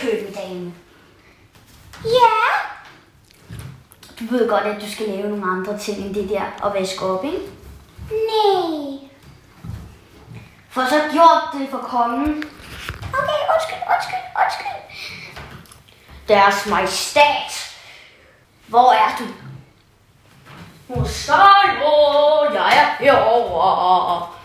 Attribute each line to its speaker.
Speaker 1: køkkendame.
Speaker 2: Ja.
Speaker 1: Du ved godt, at du skal lave nogle andre ting end det der og vaske op, ikke?
Speaker 2: Nej.
Speaker 1: For så gjort det for kongen.
Speaker 2: Okay, undskyld.
Speaker 1: Deres Majestat. Hvor er du? Hos dig, jeg er herovre.